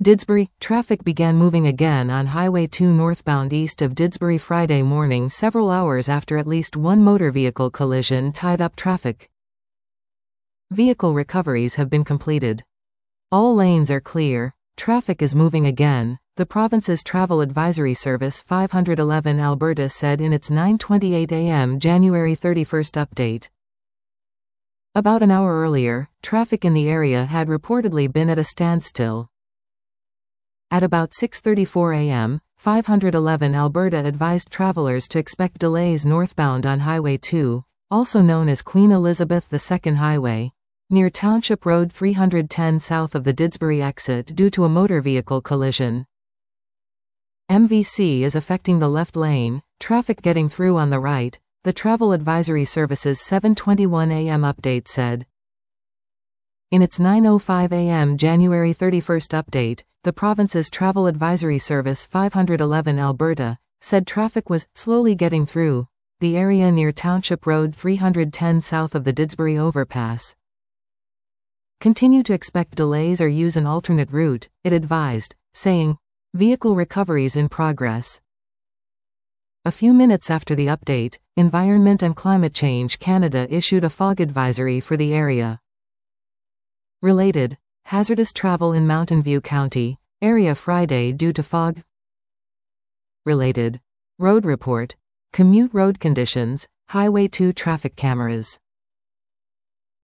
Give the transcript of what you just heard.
Didsbury, traffic began moving again on Highway 2 northbound east of Didsbury Friday morning, several hours after at least one motor vehicle collision tied up traffic. Vehicle recoveries have been completed. All lanes are clear. Traffic is moving again, the province's Travel Advisory Service 511 Alberta said in its 9:28 a.m. January 31st update. About an hour earlier, traffic in the area had reportedly been at a standstill. At about 6:34 a.m., 511 Alberta advised travelers to expect delays northbound on Highway 2, also known as Queen Elizabeth II Highway, near Township Road 310 south of the Didsbury exit due to a motor vehicle collision. MVC is affecting the left lane, traffic getting through on the right, the Travel Advisory Service's 7:21 a.m. update said. In its 9:05 a.m. January 31st update, the province's Travel Advisory Service 511 Alberta said traffic was slowly getting through the area near Township Road 310 south of the Didsbury overpass. Continue to expect delays or use an alternate route, it advised, saying, "Vehicle recoveries in progress." A few minutes after the update, Environment and Climate Change Canada issued a fog advisory for the area. Related, hazardous travel in Mountain View County, area Friday due to fog. Related, road report, commute road conditions, Highway 2 traffic cameras.